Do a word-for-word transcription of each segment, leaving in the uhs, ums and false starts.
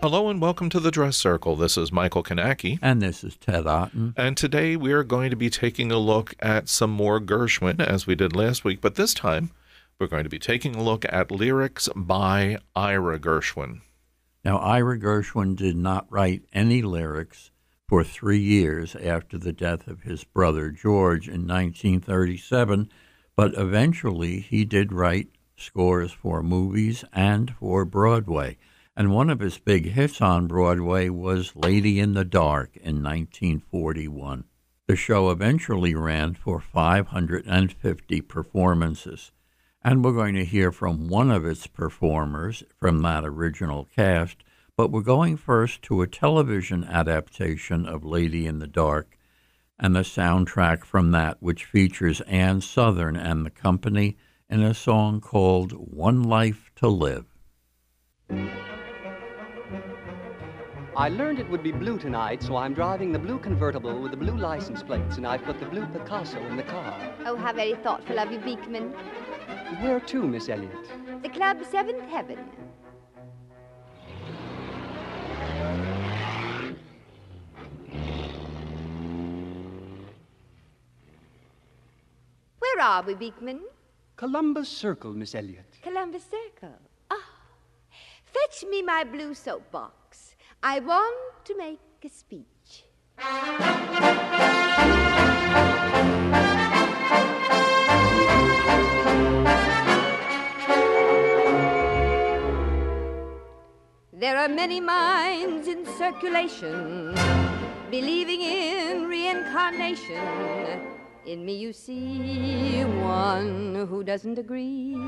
Hello and welcome to the Dress Circle. This is Michael Kanacki. And this is Ted Otten. And today we are going to be taking a look at some more Gershwin, as we did last week. But this time, we're going to be taking a look at lyrics by Ira Gershwin. Now, Ira Gershwin did not write any lyrics for three years after the death of his brother George in nineteen thirty-seven, but eventually he did write scores for movies and for Broadway. And one of his big hits on Broadway was Lady in the Dark in nineteen forty-one. The show eventually ran for five hundred fifty performances. And we're going to hear from one of its performers from that original cast, but we're going first to a television adaptation of Lady in the Dark and the soundtrack from that, which features Ann Sothern and the company in a song called One Life to Live. I learned it would be blue tonight, so I'm driving the blue convertible with the blue license plates, and I've put the blue Picasso in the car. Oh, how very thoughtful of you, Beekman. Where to, Miss Elliot? The club Seventh Heaven. Where are we, Beekman? Columbus Circle, Miss Elliot. Columbus Circle. Ah, fetch me my blue soapbox. I want to make a speech. There are many minds in circulation, believing in reincarnation. In me you see one who doesn't agree,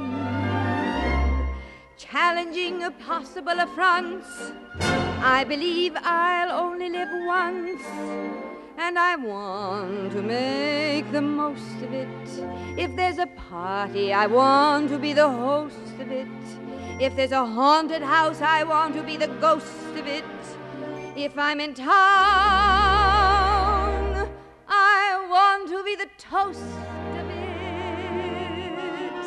challenging a possible affronts. I believe I'll only live once, and I want to make the most of it. If there's a party, I want to be the host of it. If there's a haunted house, I want to be the ghost of it. If I'm in town, I want to be the toast of it.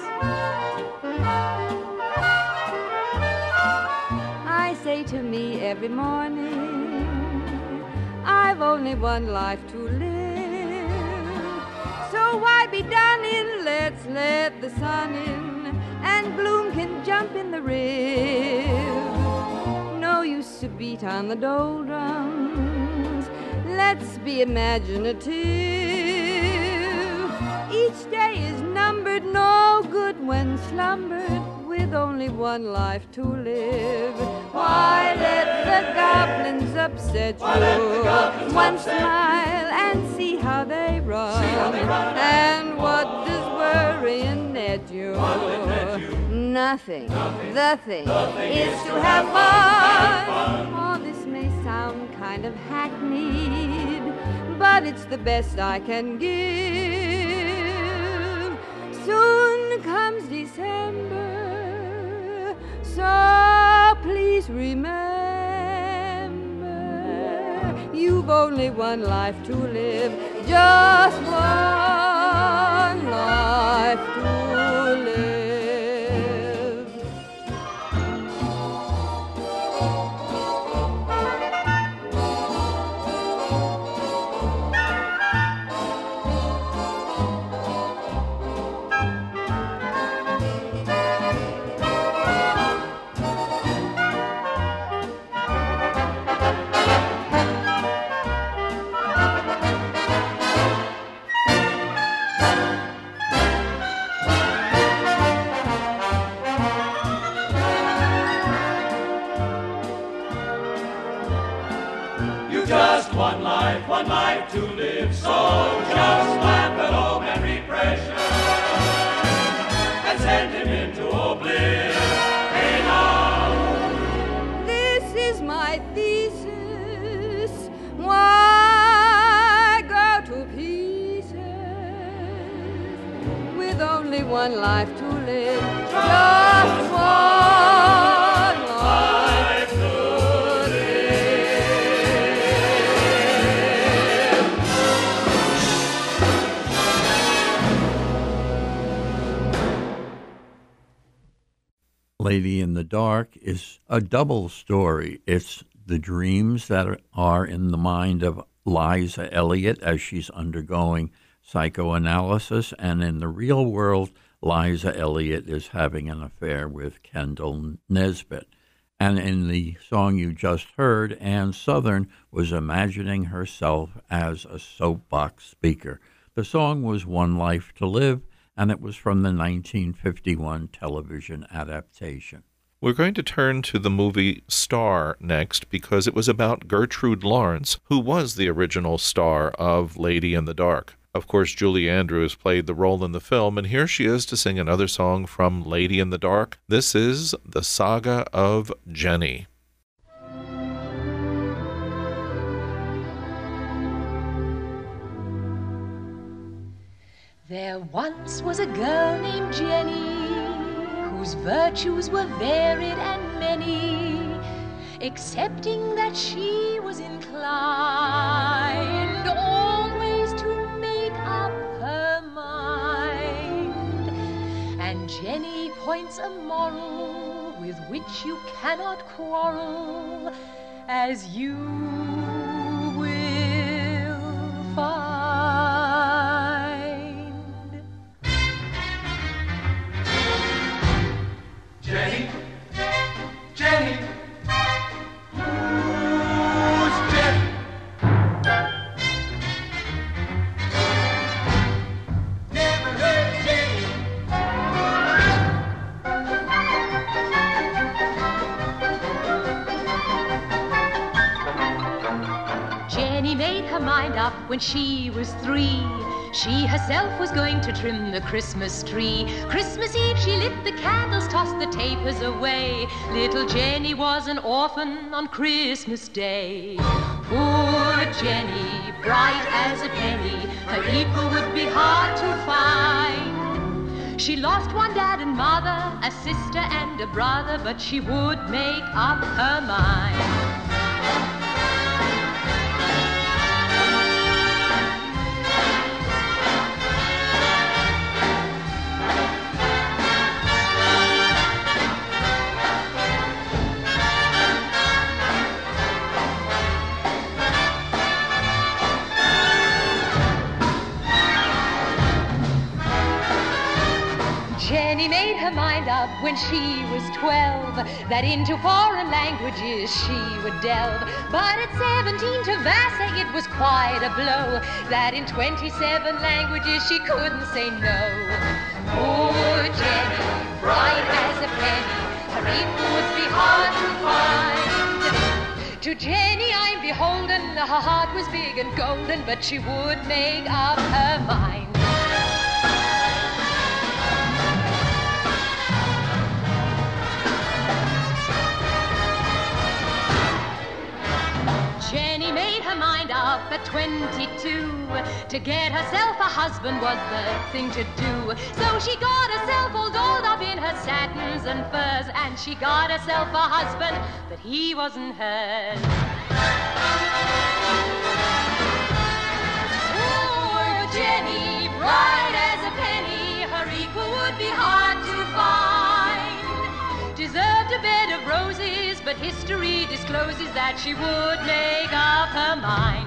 I say to me every morning, I've only one life to live. So why be done in? Let's let the sun in, and gloom can jump in the rib. No use to beat on the doldrums. Let's be imaginative. Each day is numbered, no good when slumbered, with only one life to live. Why let the goblins upset you? Goblins one upset. Smile and see how they run. How they run. And what does worrying net you? you? Nothing. Nothing. The thing, the thing is, is to have fun. fun. Oh, this may sound kind of hackneyed, but it's the best I can give. Soon comes December, so please remember, you've only one life to live, just one life to live. One life, one life to live, so just laugh at all Henry Precious and send him into oblivion. Hey now, this is my thesis. Why go to pieces with only one life to live? Just one life to Lady in the Dark is a double story. It's the dreams that are in the mind of Liza Elliott as she's undergoing psychoanalysis, and in the real world, Liza Elliott is having an affair with Kendall Nesbitt. And in the song you just heard, Ann Sothern was imagining herself as a soapbox speaker. The song was One Life to Live, and it was from the nineteen fifty-one television adaptation. We're going to turn to the movie Star next because it was about Gertrude Lawrence, who was the original star of Lady in the Dark. Of course, Julie Andrews played the role in the film, and here she is to sing another song from Lady in the Dark. This is The Saga of Jenny. There once was a girl named Jenny, whose virtues were varied and many, excepting that she was inclined always to make up her mind. And Jenny points a moral with which you cannot quarrel, as you will find. Jenny, Jenny, who's Jenny? Never heard of Jenny. Jenny made her mind up when she was three. She herself was going to trim the Christmas tree. Christmas Eve she lit the candles, tossed the tapers away. Little Jenny was an orphan on Christmas Day. Poor Jenny, bright as a penny, her equal would be hard to find. She lost one dad and mother, a sister and a brother, but she would make up her mind. Jenny made her mind up when she was twelve, that into foreign languages she would delve. But at seventeen to Vassar it was quite a blow, that in twenty-seven languages she couldn't say no. Poor Jenny, bright as a penny, her equal would be hard to find. To Jenny I'm beholden, her heart was big and golden, but she would make up her mind. Jenny made her mind up at twenty-two. To get herself a husband was the thing to do. So she got herself all dolled up in her satins and furs, and she got herself a husband, but he wasn't hers. Poor Jenny, bright as a penny, her equal would be hard to find. Deserved a bed of roses, but history discloses that she would make up her mind.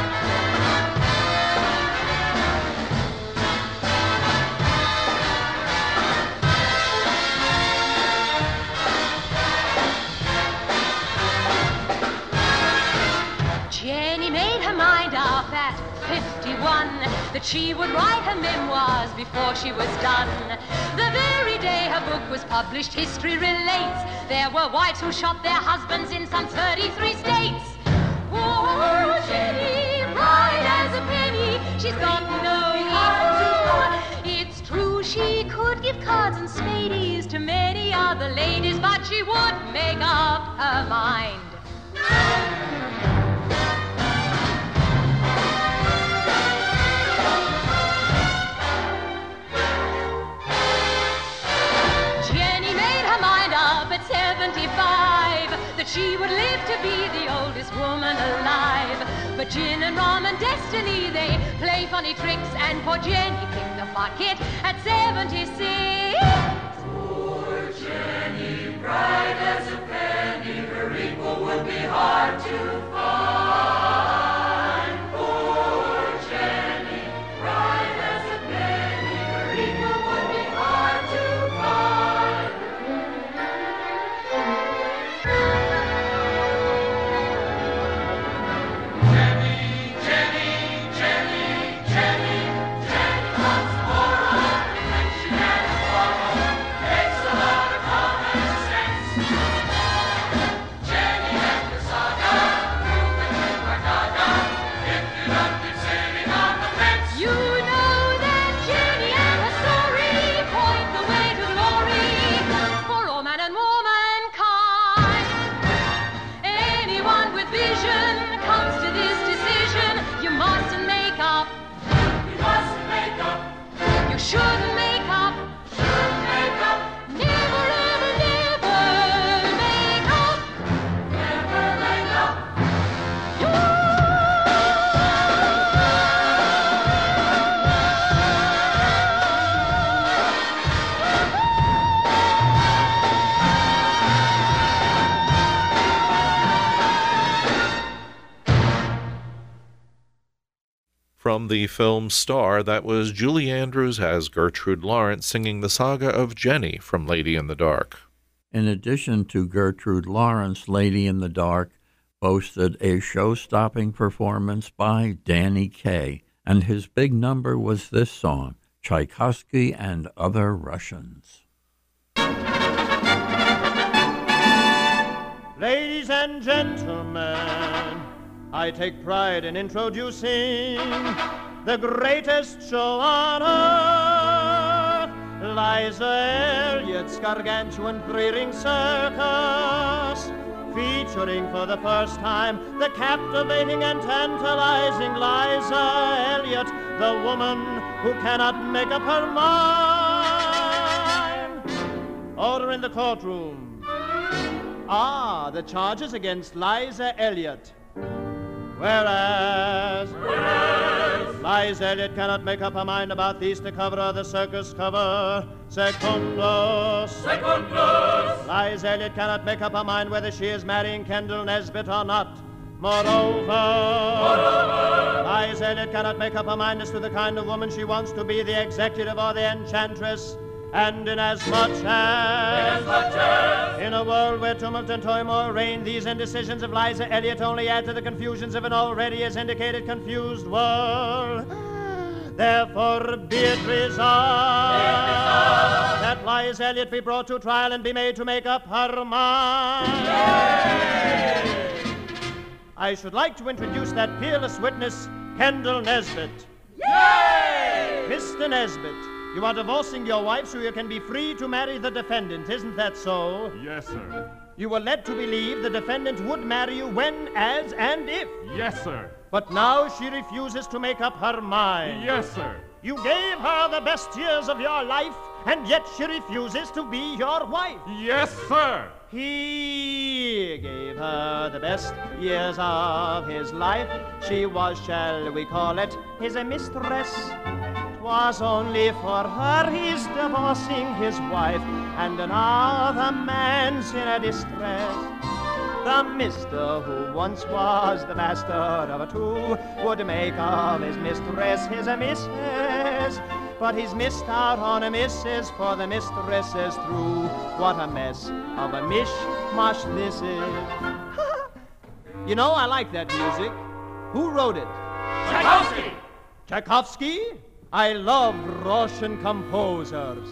Jenny made her mind up at fifty-one that she would write her memoirs before she was done. The very day her book was published, history relates there were wives who shot their husbands in some thirty-three states. Poor Jenny, bright as a penny, she's got no heart to go. It's true she could give cards and spades to many other ladies, but she would make up her mind. seventy-five, that she would live to be the oldest woman alive. But gin and rum and destiny, they play funny tricks, and poor Jenny picked the pocket at seventy-six. Poor Jenny. as a penny, her equal would be hard to find. Poor Jenny, bright as a penny, her equal would be hard to find. Jenny, Jenny, Jenny, Jenny, Jenny loves moral and she can follow. Takes a lot of common sense. Jenny and the saga, moving to Magaga. If you don't keep sailing on the fence, You know that Jenny and her story point the way to glory for all man and womankind. Anyone with vision comes to this decision: you mustn't make up, you mustn't make up, you shouldn't make up, shouldn't make up, never ever never make up. never make up. From the film Star, that was Julie Andrews as Gertrude Lawrence singing the saga of Jenny from Lady in the Dark. In addition to Gertrude Lawrence, Lady in the Dark boasted a show-stopping performance by Danny Kaye, and his big number was this song, Tchaikovsky and Other Russians. Ladies and gentlemen, I take pride in introducing the greatest show on earth, Liza Elliott's gargantuan three-ring circus, featuring for the first time the captivating and tantalizing Liza Elliott, the woman who cannot make up her mind. Order in the courtroom. Ah, the charges against Liza Elliott. Whereas, Whereas Liza Elliott cannot make up her mind about the Easter cover or the circus cover. Secundus. Secundus. Liza Elliott cannot make up her mind whether she is marrying Kendall Nesbitt or not. Moreover, Moreover, Liza Elliott cannot make up her mind as to the kind of woman she wants to be, the executive or the enchantress. And inasmuch as, inasmuch as, in a world where tumult and turmoil reign, these indecisions of Liza Elliott only add to the confusions of an already, as indicated, confused world. Therefore, be it resolved that Liza Elliott be brought to trial and be made to make up her mind. Yay! I should like to introduce that peerless witness, Kendall Nesbitt. Yay! Mister Nesbitt, you are divorcing your wife so you can be free to marry the defendant, isn't that so? Yes, sir. You were led to believe the defendant would marry you when, as, and if. Yes, sir. But now she refuses to make up her mind. Yes, sir. You gave her the best years of your life, and yet she refuses to be your wife. Yes, sir. He gave her the best years of his life. She was, shall we call it, his mistress. 'Twas only for her he's divorcing his wife, and now the man's in a distress. The mister who once was the master of a two would make of his mistress his missus, but he's missed out on a missus, for the mistress is through. What a mess of a mishmash this is. You know, I like that music. Who wrote it? Tchaikovsky! Tchaikovsky? I love Russian composers.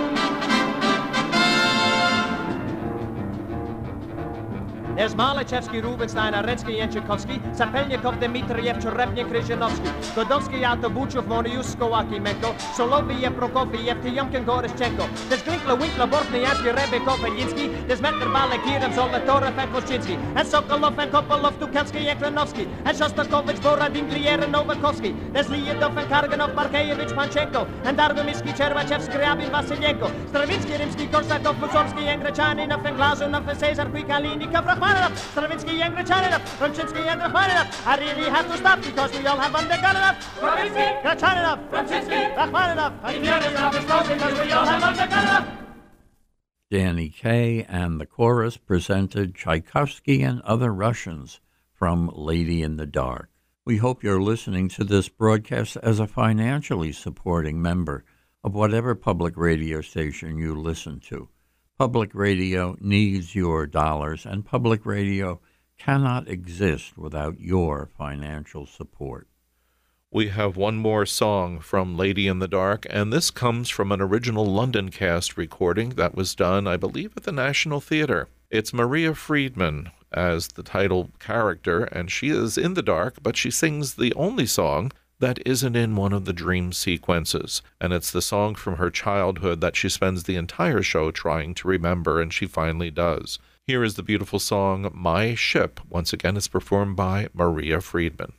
There's Malachevsky, Rubinstein, Arensky, Tchaikovsky, Sapelnikov, Dmitriev, Cherepnik, Krzyzanowski, Godowski, Altobuchov, Moniusko, Akimenko, Soloviev, Prokofiev, Tyomkin, Gorischenko. There's Glinkler, Winkler, Bortniansky, Rebekov, Elinsky. There's Metner, Balakirev, Zolotorev, and Koschinski. And Sokolov, and Kopolov, Tukelsky, and Kranovsky. And Shostakovich, Borodin, Glier, and Novakovsky. There's Lyudov, and Karganov, Barkeyevich, Panchenko. And Dargomisky, Chervachev, Skriabin, Vasilyenko. Stravinsky, Rimsky, Korsakov, Mussorgsky, and Grachaninov, and Glazunov, and Cesar Kuikalinikov, Rachmaninoff, Stravinsky, and Grachaninov, Romchinsky, and Rachmaninoff. I really have to stop because we all have undergone enough. Stravinsky, Grachaninov, Romchinsky, Rachmaninoff. if you're enough, it's because we all have undergone enough. Danny Kaye and the chorus presented Tchaikovsky and Other Russians from Lady in the Dark. We hope you're listening to this broadcast as a financially supporting member of whatever public radio station you listen to. Public radio needs your dollars, and public radio cannot exist without your financial support. We have one more song from Lady in the Dark, and this comes from an original London cast recording that was done, I believe, at the National Theatre. It's Maria Friedman as the title character, and she is in the dark, but she sings the only song that isn't in one of the dream sequences. And it's the song from her childhood that she spends the entire show trying to remember, and she finally does. Here is the beautiful song, My Ship. Once again, it's performed by Maria Friedman.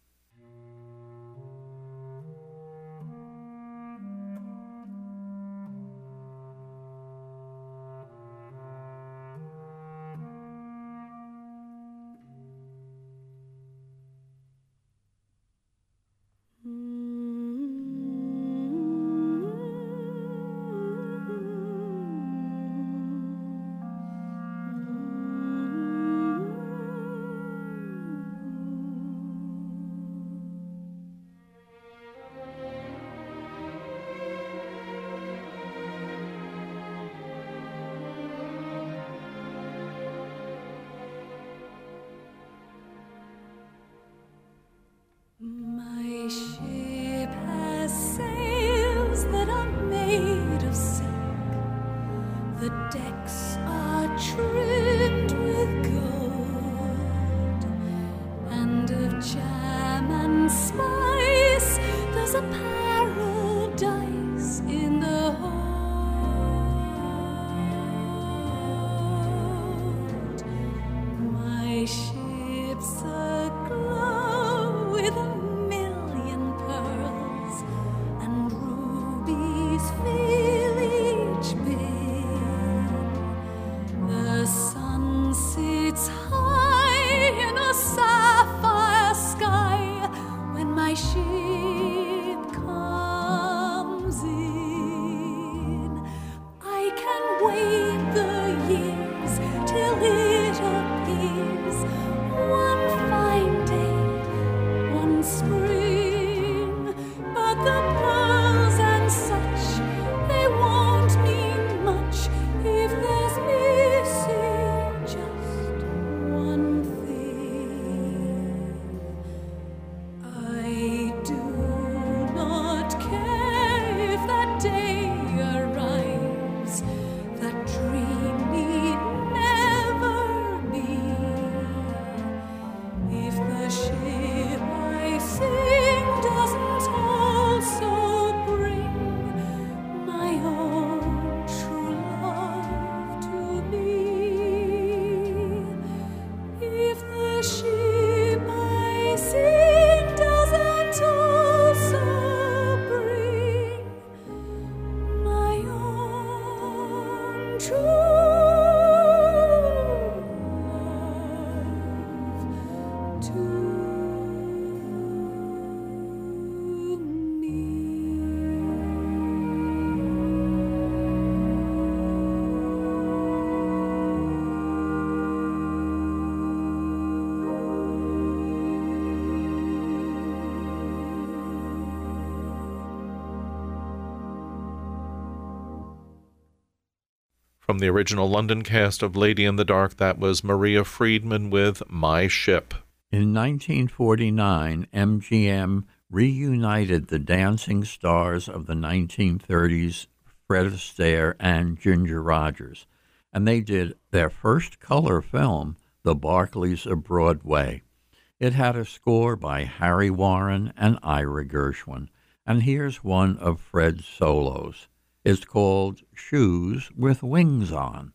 From the original London cast of Lady in the Dark, that was Maria Friedman with My Ship. In nineteen forty-nine, M G M reunited the dancing stars of the nineteen thirties, Fred Astaire and Ginger Rogers, and they did their first color film, The Barkleys of Broadway. It had a score by Harry Warren and Ira Gershwin, and here's one of Fred's solos. It's called Shoes with Wings On.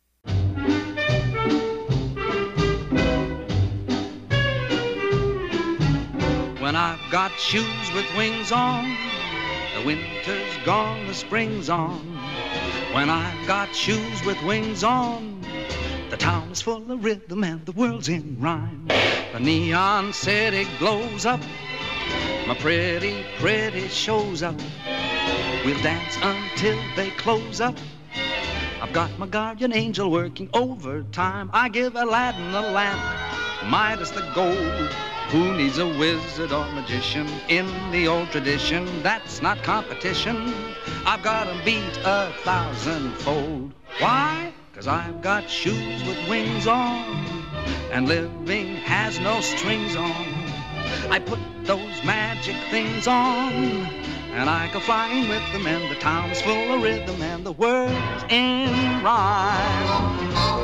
When I've got shoes with wings on, the winter's gone, the spring's on. When I've got shoes with wings on, the town is full of rhythm and the world's in rhyme. The neon city glows up, my pretty, pretty shows up. We'll dance until they close up. I've got my guardian angel working overtime. I give Aladdin a lamp, Midas the gold. Who needs a wizard or magician in the old tradition? That's not competition. I've got 'em beat a thousandfold. Why? 'Cause I've got shoes with wings on, and living has no strings on. I put those magic things on, and I go flying with them, and the town's full of rhythm, and the world's in rhyme.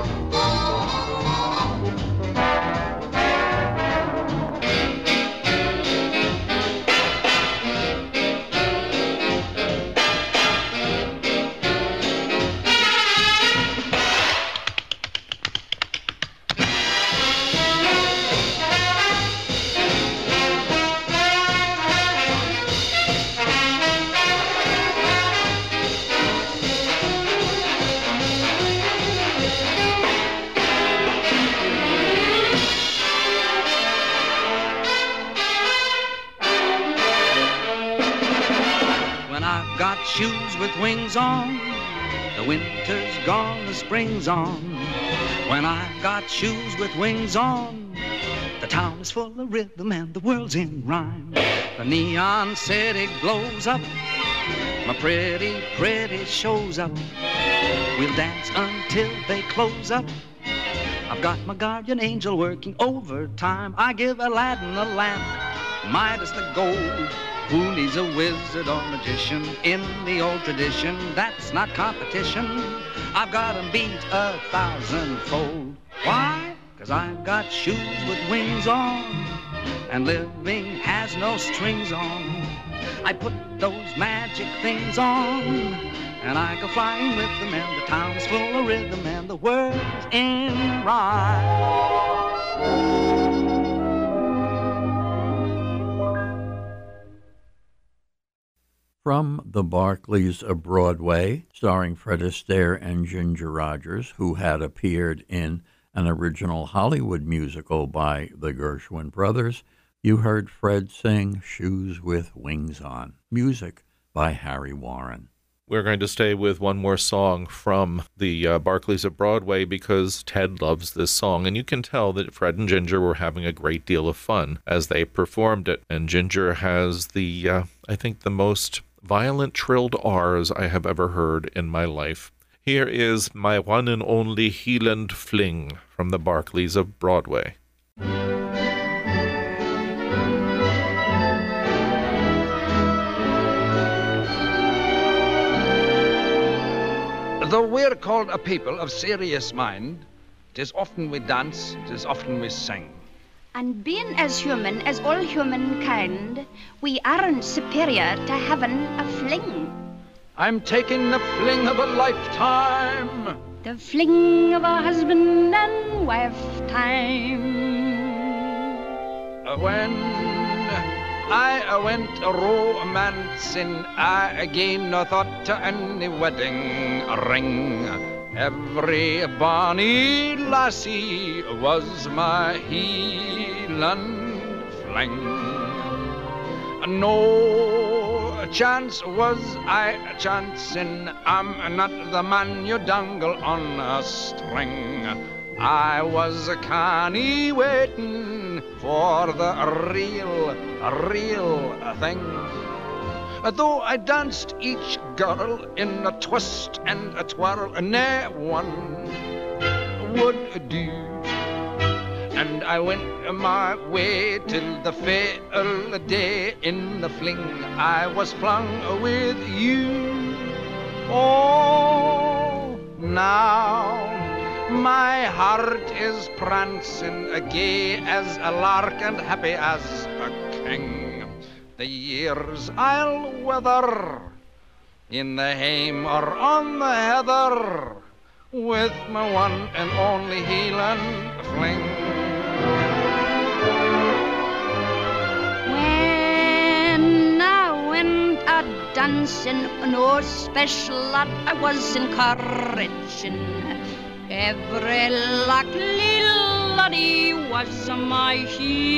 Shoes with wings on, the winter's gone, the spring's on. When I've got shoes with wings on, the town is full of rhythm and the world's in rhyme. The neon city glows up, my pretty, pretty shows up. We'll dance until they close up. I've got my guardian angel working overtime. I give Aladdin a lamp, Midas the gold. Who needs a wizard or magician in the old tradition? That's not competition. I've got 'em beat a thousandfold. Why? 'Cause I've got shoes with wings on, and living has no strings on. I put those magic things on, and I go flying with them, and the town's full of rhythm, and the world's in rhyme. From The Barclays of Broadway, starring Fred Astaire and Ginger Rogers, who had appeared in an original Hollywood musical by the Gershwin Brothers, you heard Fred sing Shoes with Wings On, music by Harry Warren. We're going to stay with one more song from the uh, Barclays of Broadway because Ted loves this song, and you can tell that Fred and Ginger were having a great deal of fun as they performed it. And Ginger has the, uh, I think, the most violent trilled R's I have ever heard in my life. Here is My One and Only Heeland Fling from the Barclays of Broadway. Though we're called a people of serious mind, 'tis often we dance, 'tis often we sing. And being as human as all humankind, we aren't superior to having a fling. I'm taking the fling of a lifetime, the fling of a husband and wife time. When I went romancing, I again no thought to any wedding ring. Every bonny lassie was my Heeland fling. No chance was I chancing, I'm not the man you dangle on a string. I was a canny waiting for the real, real thing. Though I danced each girl in a twist and a twirl, nae one would do. And I went my way till the fatal day in the fling I was flung with you. Oh, now my heart is prancing, gay as a lark and happy as a king. The years I'll weather in the hame or on the heather with my one and only Heeland fling. When I went a dancing, no special lot I was encouraging. Every lucky laddie was my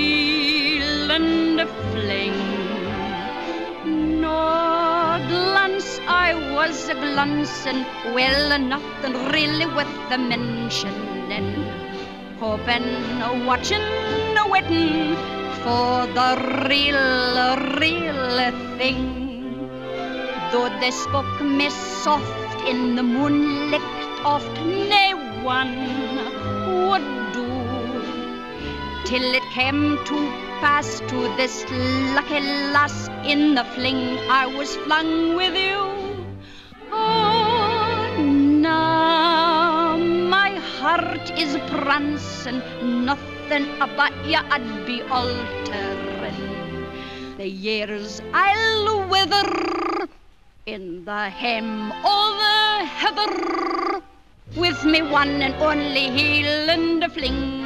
Heeland fling. No glen once I was a glancing, well, nothing really worth the mentioning. Hoping, watching, waiting for the real, real thing. Though they spoke me soft in the moonlight, oft nae one would do. Till it came to pass to this lucky lass, in the fling I was flung with you. Oh, now my heart is prancing, nothing about ya I'd be altering. The years I'll wither in the hem o' the heather, with me one and only heel and a fling.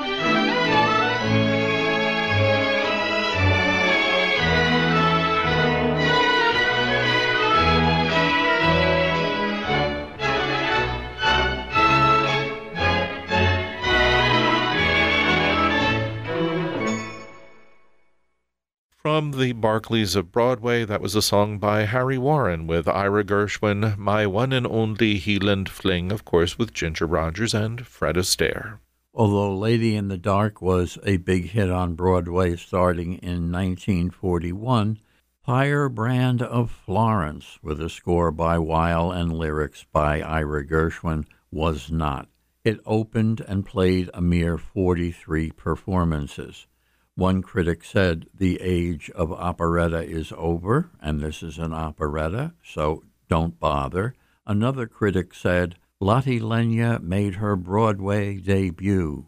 From the Barclays of Broadway, that was a song by Harry Warren with Ira Gershwin, My One and Only Heeland Fling, of course, with Ginger Rogers and Fred Astaire. Although Lady in the Dark was a big hit on Broadway starting in nineteen forty-one, Firebrand of Florence, with a score by Weil and lyrics by Ira Gershwin, was not. It opened and played a mere forty-three performances. One critic said the age of operetta is over, and this is an operetta, so don't bother. Another critic said Lotte Lenya made her Broadway debut.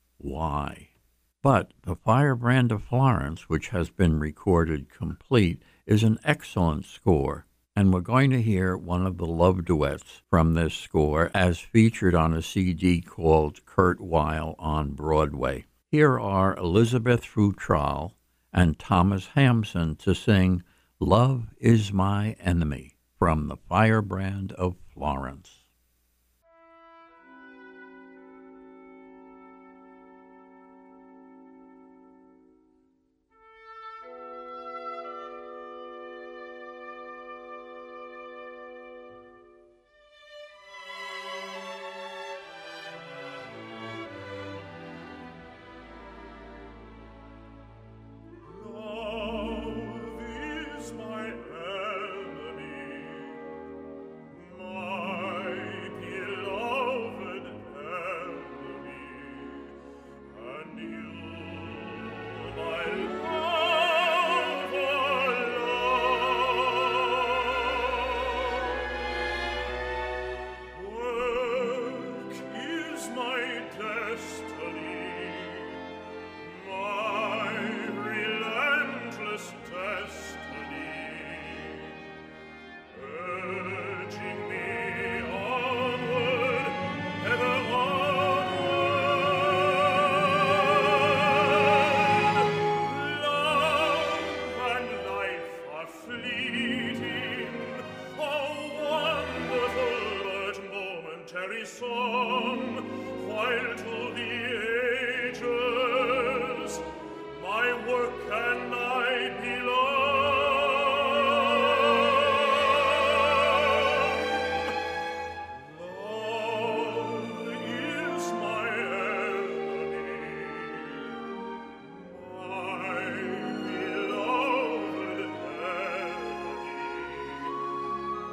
Why? But The Firebrand of Florence, which has been recorded complete, is an excellent score, and we're going to hear one of the love duets from this score as featured on a C D called Kurt Weill on Broadway. Here are Elizabeth Futrell and Thomas Hampson to sing Love is My Enemy from The Firebrand of Florence.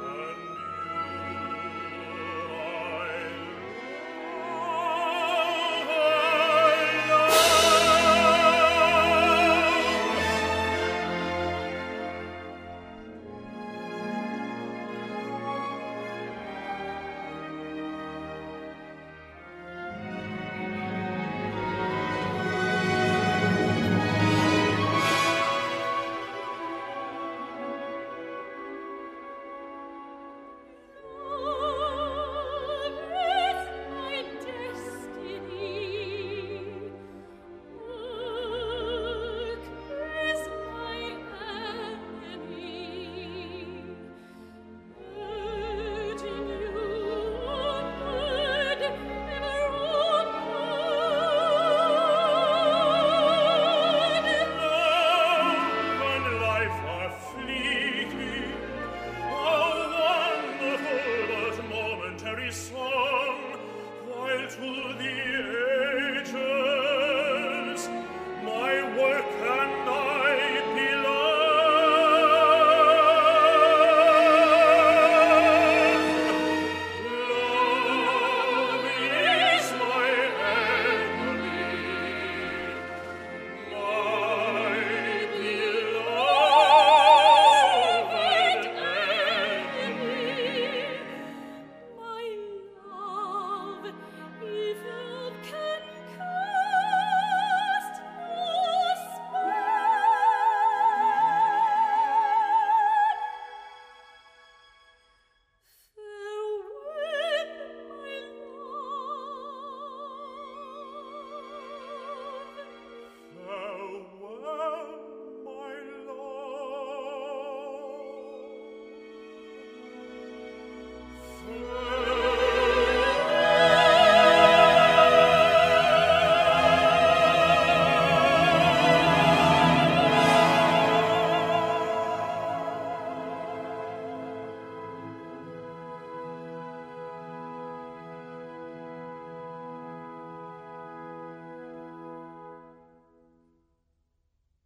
Oh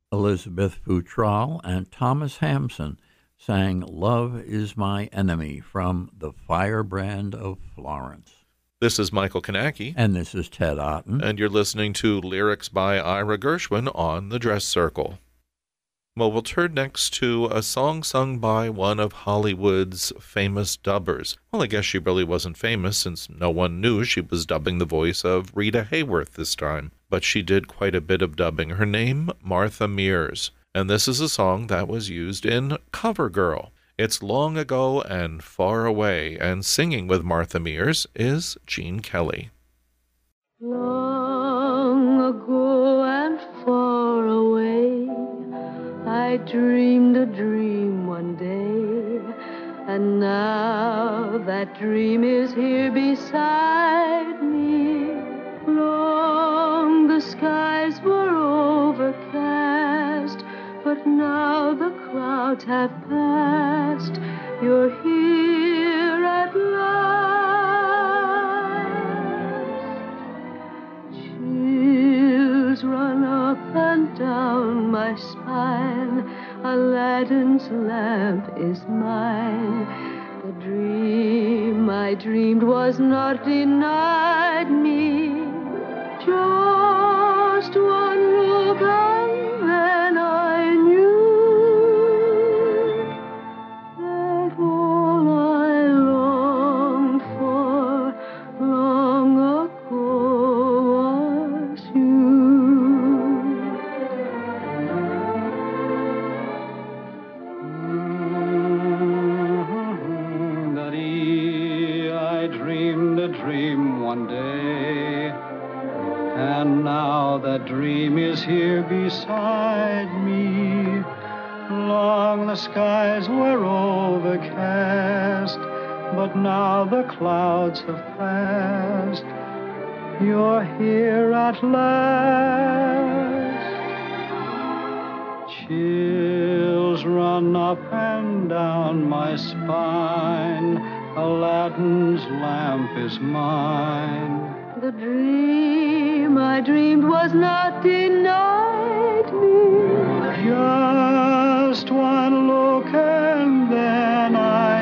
Elizabeth Futrell and Thomas Hampson sang Love Is My Enemy from The Firebrand of Florence. This is Michael Kanacki. And this is Ted Otten. And you're listening to Lyrics by Ira Gershwin on The Dress Circle. Well, we'll turn next to a song sung by one of Hollywood's famous dubbers. Well, I guess she really wasn't famous since no one knew she was dubbing the voice of Rita Hayworth this time. But she did quite a bit of dubbing. Her name, Martha Mears. And this is a song that was used in CoverGirl. It's Long Ago and Far Away, and singing with Martha Mears is Gene Kelly. Long ago and far away, I dreamed a dream one day, and now that dream is here beside me. Long the skies were overcast, but now the clouds have passed. You're here at last. Chills run up and down my spine. Aladdin's lamp is mine. The dream I dreamed was not denied me. Just one look and then I knew that all I longed for long ago was you. Daddy, I dreamed a dream one day, and now that dream is here beside me. Long the skies were overcast, but now the clouds have passed. You're here at last. Chills run up and down my spine. Aladdin's lamp is mine. The dream I dreamed was not denied me. Just one look and then I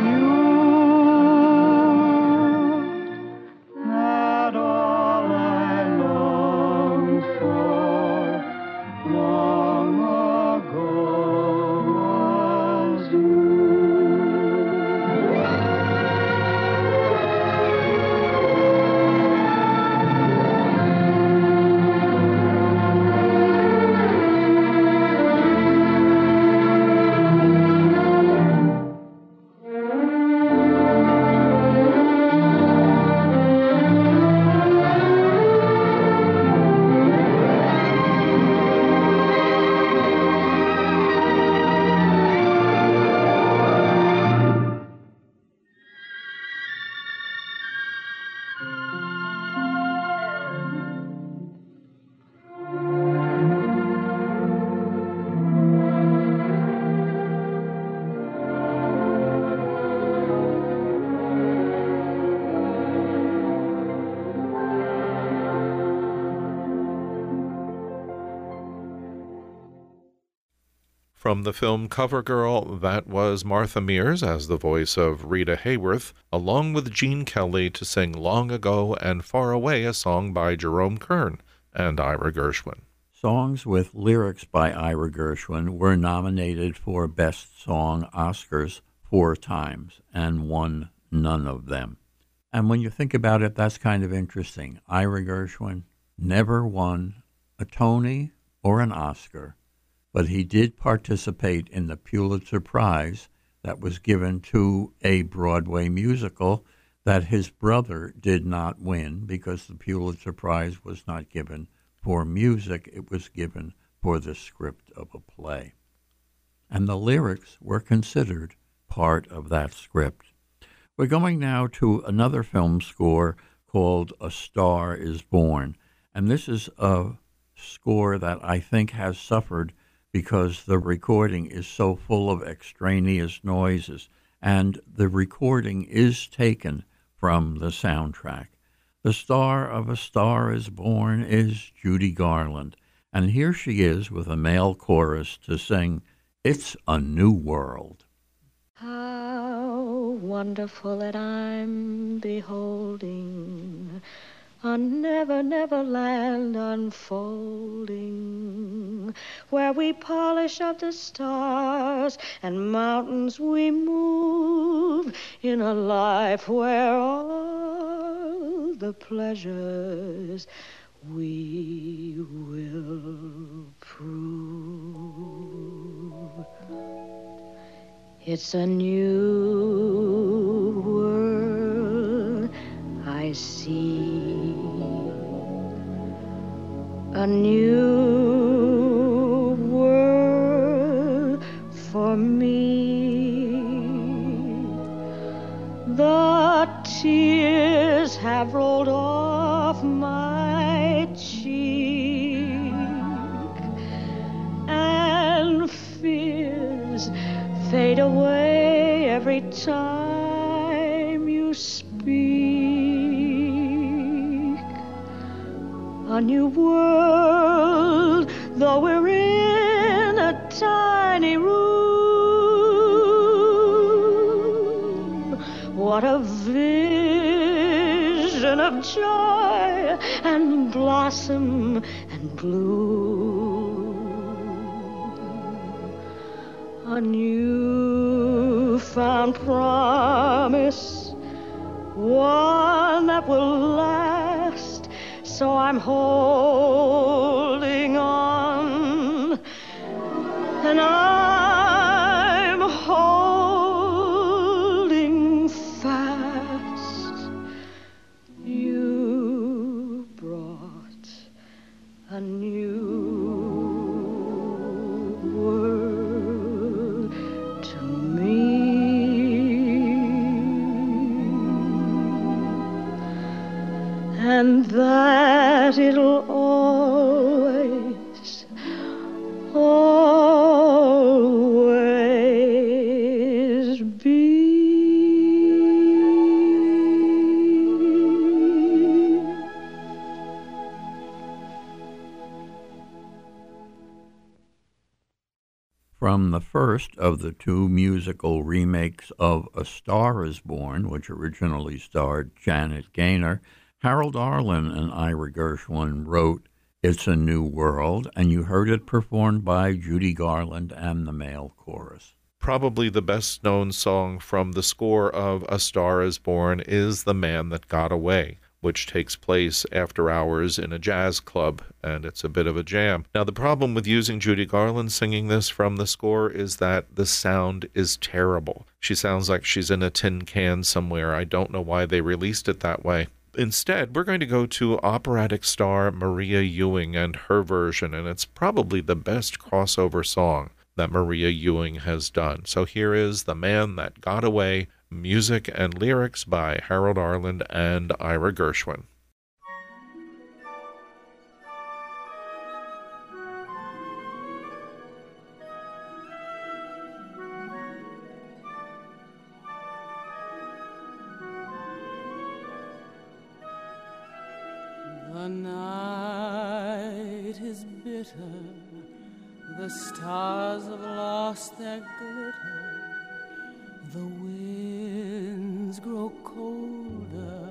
knew that all I longed for long ago was you. From the film CoverGirl, that was Martha Mears as the voice of Rita Hayworth, along with Gene Kelly to sing Long Ago and Far Away, a song by Jerome Kern and Ira Gershwin. Songs with lyrics by Ira Gershwin were nominated for Best Song Oscars four times and won none of them. And when you think about it, that's kind of interesting. Ira Gershwin never won a Tony or an Oscar, but he did participate in the Pulitzer Prize that was given to a Broadway musical that his brother did not win because the Pulitzer Prize was not given for music. It was given for the script of a play. And the lyrics were considered part of that script. We're going now to another film score called A Star is Born. And this is a score that I think has suffered because the recording is so full of extraneous noises, and the recording is taken from the soundtrack. The star of A Star is Born is Judy Garland, And here she is with a male chorus to sing It's a New World. How wonderful that I'm beholding a never, never land unfolding, where we polish up the stars and mountains we move, in a life where all the pleasures we will prove. It's a new world I see, a new world for me. The tears have rolled off my cheek, and fears fade away every time you speak. A new world, though we're in a tiny room. What a vision of joy and blossom and bloom. A new found promise, one that will last. So I'm holding on, and I'm holding fast. You brought a new world to me, and that it'll always, always be. From the first of the two musical remakes of A Star is Born, which originally starred Janet Gaynor, Harold Arlen and Ira Gershwin wrote It's a New World, and you heard it performed by Judy Garland and the male chorus. Probably the best-known song from the score of A Star is Born is The Man That Got Away, which takes place after hours in a jazz club, and it's a bit of a jam. Now, the problem with using Judy Garland singing this from the score is that the sound is terrible. She sounds like she's in a tin can somewhere. I don't know why they released it that way. Instead, we're going to go to operatic star Maria Ewing and her version, and it's probably the best crossover song that Maria Ewing has done. So here is The Man That Got Away, music and lyrics by Harold Arlen and Ira Gershwin. The night is bitter, the stars have lost their glitter, the winds grow colder,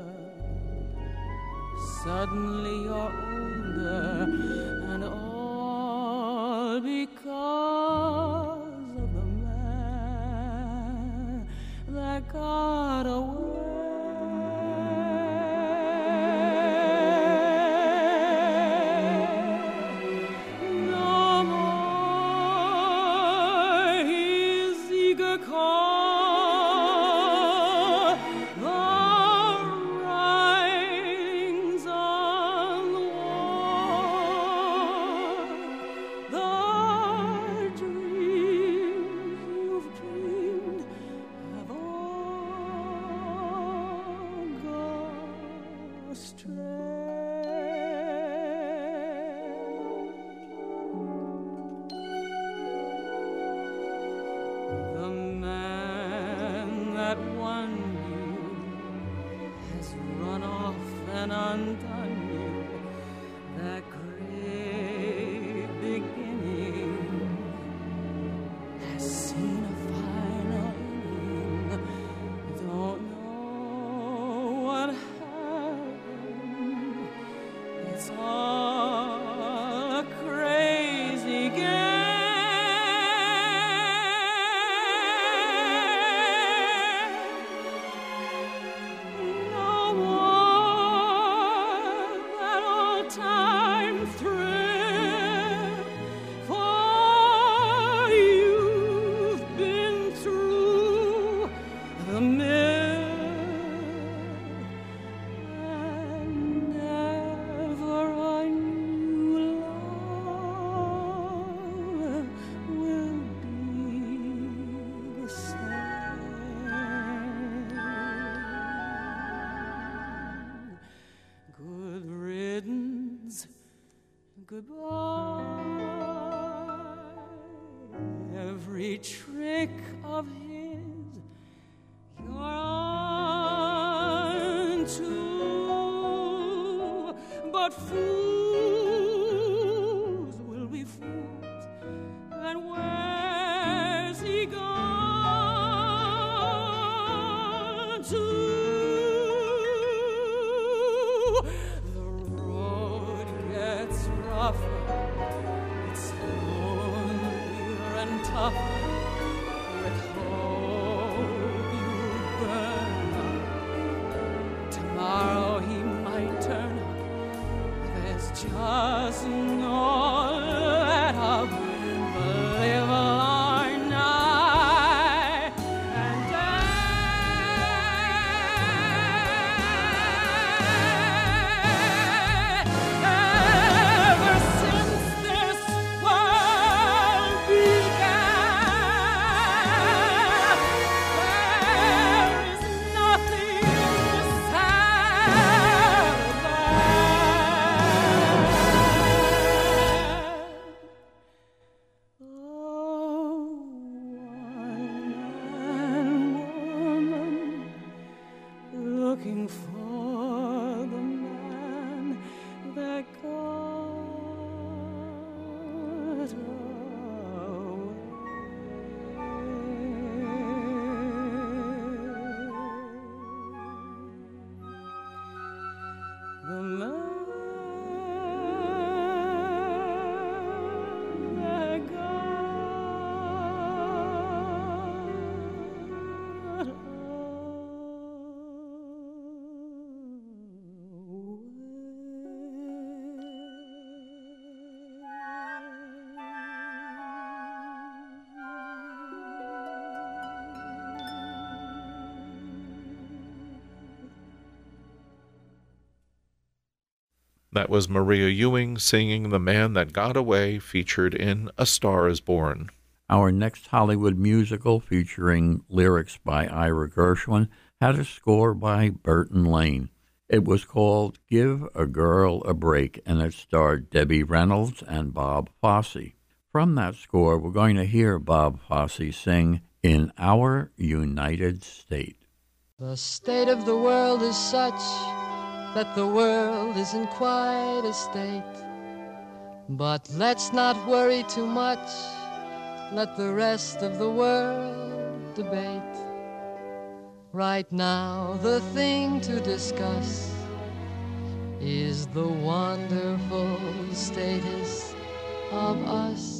suddenly you're older, and all because of the man that got away. Undone you, that great mill. And never a new love will be the same. Good riddance, goodbye. Every trick of his you're on to, but fools will be fools, and where's he gone to? The road gets rougher, it's lonelier and tougher. With hope you'll burn up. Tomorrow he might turn up. There's just no let up. The live are nigh and dead. Ever since this world began, there is nothing sadder than oh, one woman looking for the man that got away. The man that got That was Maria Ewing singing The Man That Got Away, featured in A Star is Born. Our next Hollywood musical, featuring lyrics by Ira Gershwin, had a score by Burton Lane. It was called Give a Girl a Break, and it starred Debbie Reynolds and Bob Fosse. From that score, we're going to hear Bob Fosse sing In Our United State. The state of the world is such that the world is in quite a state. But let's not worry too much, let the rest of the world debate. Right now, the thing to discuss is the wonderful status of us.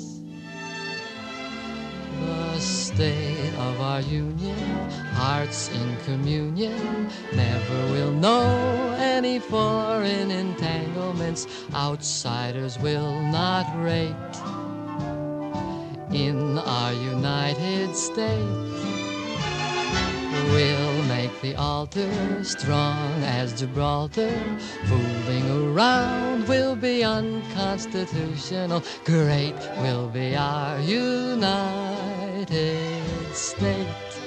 The state of our union, hearts in communion, never will know any foreign entanglements. Outsiders will not rate in our United States. We'll make the altar strong as Gibraltar. Fooling around will be unconstitutional. Great will be our United States.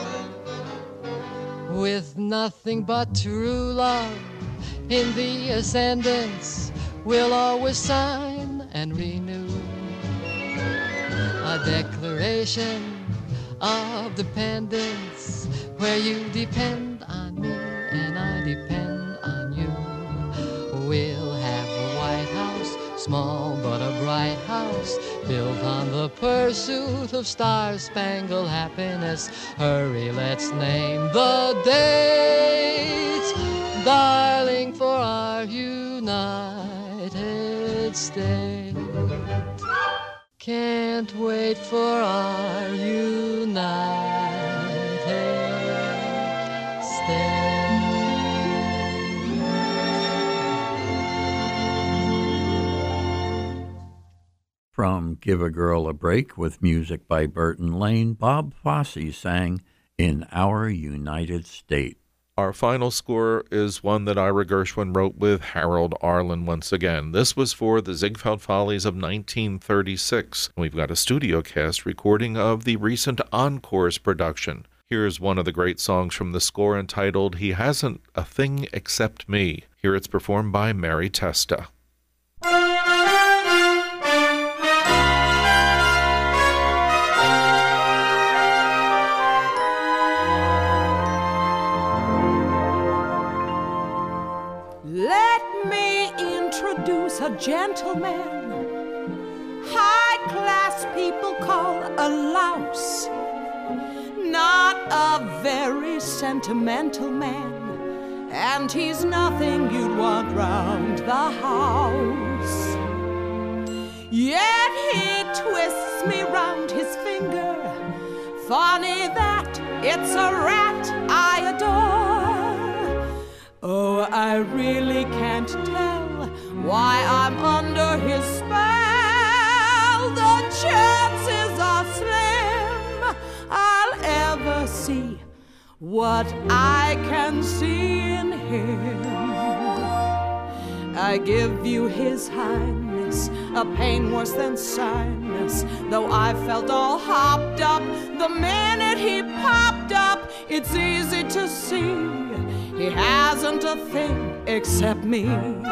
With nothing but true love in the ascendance, we'll always sign and renew a declaration of dependence, where you depend on me and I depend on you. We'll have a White House, small but a bright house, built on the pursuit of star-spangled happiness. Hurry, let's name the date, darling, for our United States. Can't wait for our United From Give a Girl a Break, with music by Burton Lane, Bob Fosse sang in our United States. Our final score is one that Ira Gershwin wrote with Harold Arlen once again. This was for the Ziegfeld Follies of nineteen thirty-six. We've got a studio cast recording of the recent Encores production. Here's one of the great songs from the score entitled He Hasn't a Thing Except Me. Here it's performed by Mary Testa. Let me introduce a gentleman high-class people call a louse. Not a very sentimental man, and he's nothing you'd want round the house. Yet he twists me round his finger. Funny that it's a rat I adore. Oh, I really can't tell why I'm under his spell. The chances are slim I'll ever see what I can see in him. I give you his highness a pain worse than sinus, though I felt all hopped up the minute he popped up. It's easy to see he hasn't a thing except me.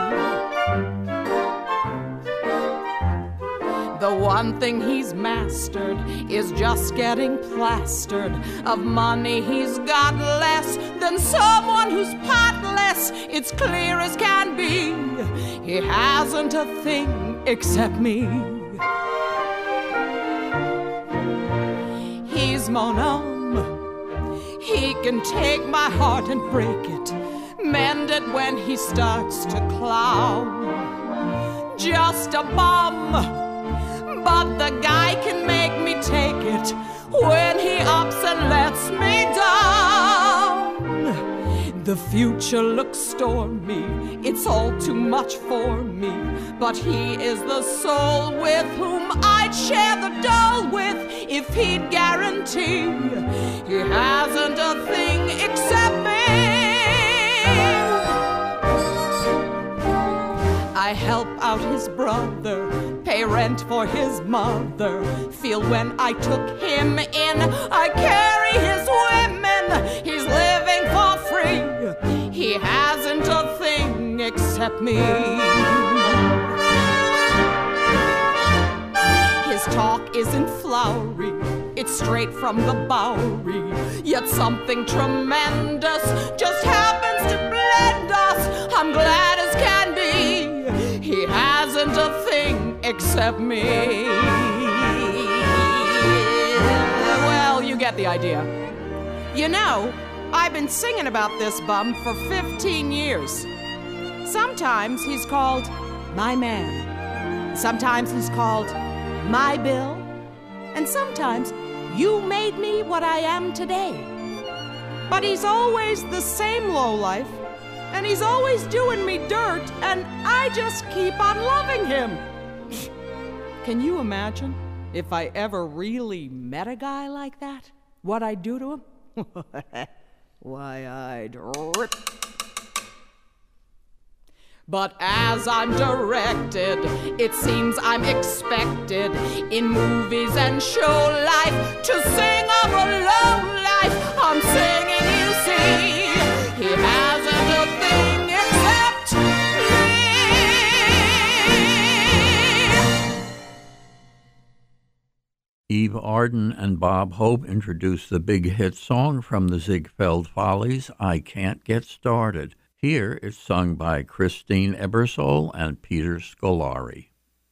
The one thing he's mastered is just getting plastered. Of money he's got less than someone who's potless. It's clear as can be, he hasn't a thing except me. He's mon homme. He can take my heart and break it, mend it when he starts to clown. Just a bum, but the guy can make me take it when he ups and lets me down. The future looks stormy, it's all too much for me, but he is the soul with whom I'd share the dole with if he'd guarantee he hasn't a thing except me. I help out his brother, pay rent for his mother, feel when I took him in, I carry his women, he's living for free, he hasn't a thing except me. His talk isn't flowery, it's straight from the Bowery, yet something tremendous just happens to blend us. I'm glad as can be, he hasn't a thing except me. Well, you get the idea. You know, I've been singing about this bum for fifteen years. Sometimes he's called my man. Sometimes he's called my Bill. And sometimes you made me what I am today. But he's always the same lowlife, and he's always doing me dirt, and I just keep on loving him. Can you imagine if I ever really met a guy like that? What I'd do to him? Why, I'd rip. But as I'm directed, it seems I'm expected in movies and show life to sing of a low life. I'm singing, you see, he hasn't a thing except me. Eve Arden and Bob Hope introduced the big hit song from the Ziegfeld Follies, I Can't Get Started. Here it's sung by Christine Ebersole and Peter Scolari.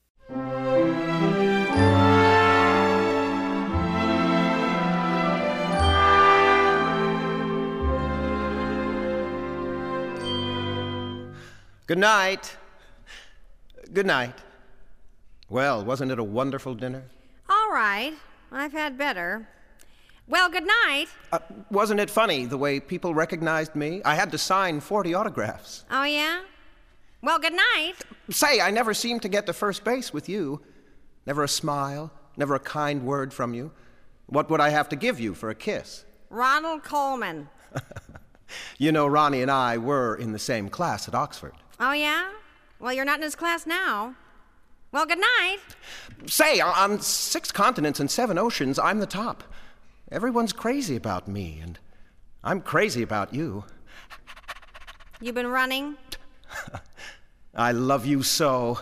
Good night. Good night. Well, wasn't it a wonderful dinner? All right. I've had better. Well, good night. Uh, wasn't it funny, the way people recognized me? I had to sign forty autographs. Oh, yeah? Well, good night. Say, I never seemed to get to first base with you. Never a smile, never a kind word from you. What would I have to give you for a kiss? Ronald Coleman. You know, Ronnie and I were in the same class at Oxford. Oh, yeah? Well, you're not in his class now. Well, good night. Say, on six continents and seven oceans, I'm the top. Everyone's crazy about me, and I'm crazy about you. You been running? I love you so.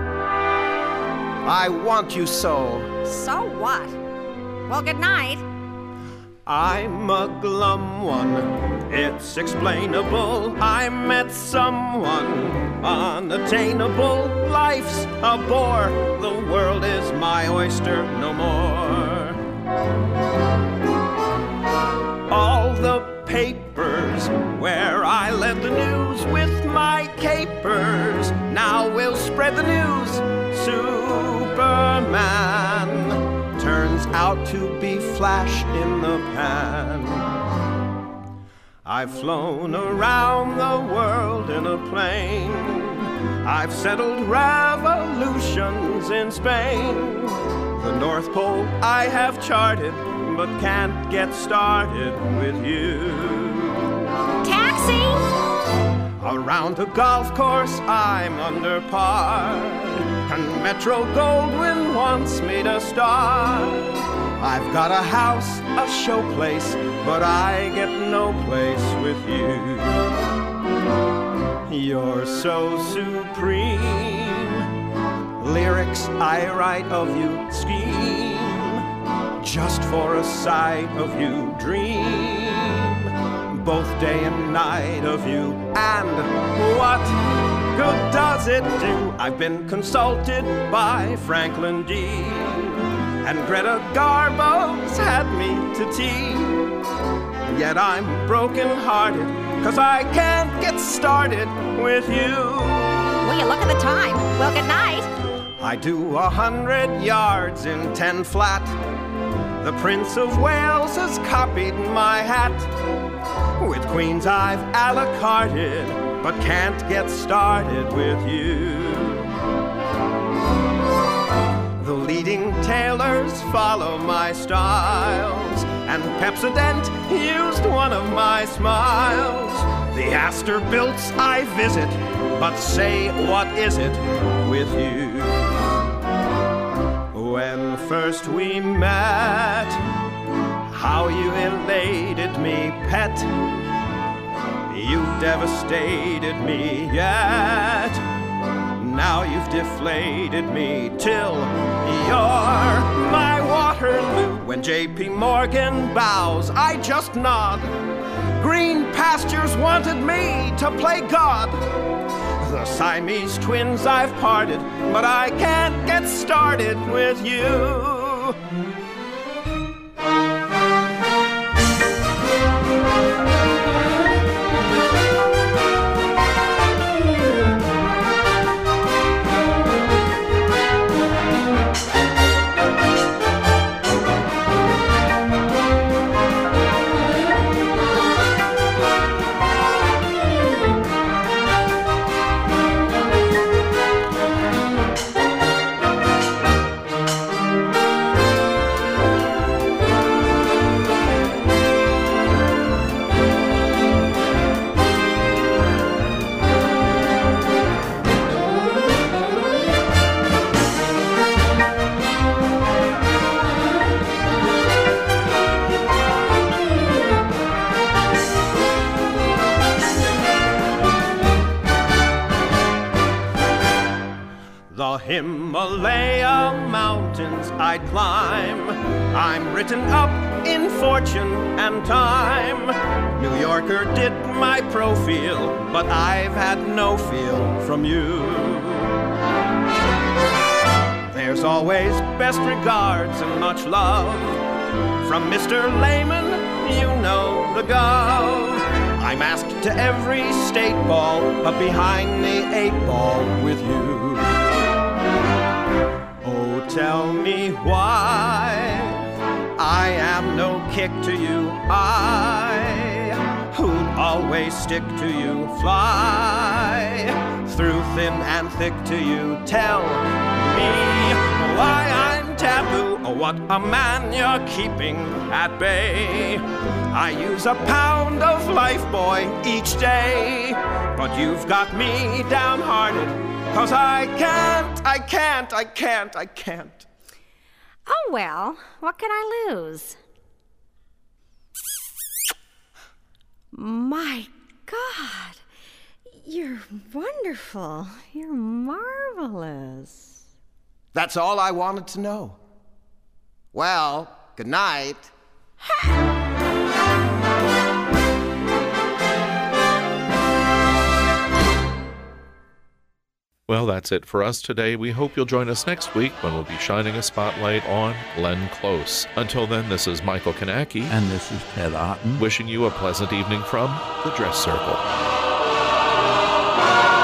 I want you so. So what? Well, good night. I'm a glum one, it's explainable. I met someone unattainable. Life's a bore, the world is my oyster no more. All the papers where I led the news with my capers now will spread the news. Superman turns out to be flash in the pan. I've flown around the world in a plane. I've settled revolutions in Spain. The North Pole I have charted, but can't get started with you. Taxi! Around a golf course I'm under par, and Metro Goldwyn wants me to star. I've got a house, a showplace, but I get no place with you. You're so supreme. Lyrics I write of you, scheme just for a sight of you, dream both day and night of you. And what good does it do? I've been consulted by Franklin D, and Greta Garbo's had me to tea. Yet I'm broken-hearted, 'cause I can't get started with you. Will you look at the time? Well, good night. I do a hundred yards in ten flat. The Prince of Wales has copied my hat. With Queens I've a la carted, but can't get started with you. The leading tailors follow my styles, and Pepsodent used one of my smiles. The Astor Builts I visit, but say, what is it with you? When first we met, how you elated me, pet. You devastated me yet. Now you've deflated me till you're my Waterloo. When J P Morgan bows, I just nod. Green pastures wanted me to play God. The Siamese twins I've parted, but I can't get started with you. The Himalaya mountains I'd climb. I'm written up in fortune and time. New Yorker did my profile, but I've had no feel from you. There's always best regards and much love from Mister Lehman, you know the gov. I'm asked to every state ball, but behind the eight ball with you. Oh, tell me why I am no kick to you. I, who'd always stick to you, fly through thin and thick to you. Tell me why I'm taboo, or what a man you're keeping at bay. I use a pound of life, boy, each day. But you've got me downhearted, 'cause I can't, I can't, I can't, I can't. Oh, well, what can I lose? My God, you're wonderful. You're marvelous. That's all I wanted to know. Well, good night. Well, that's it for us today. We hope you'll join us next week when we'll be shining a spotlight on Glenn Close. Until then, this is Michael Kanacki. And this is Ted Otten. Wishing you a pleasant evening from the Dress Circle.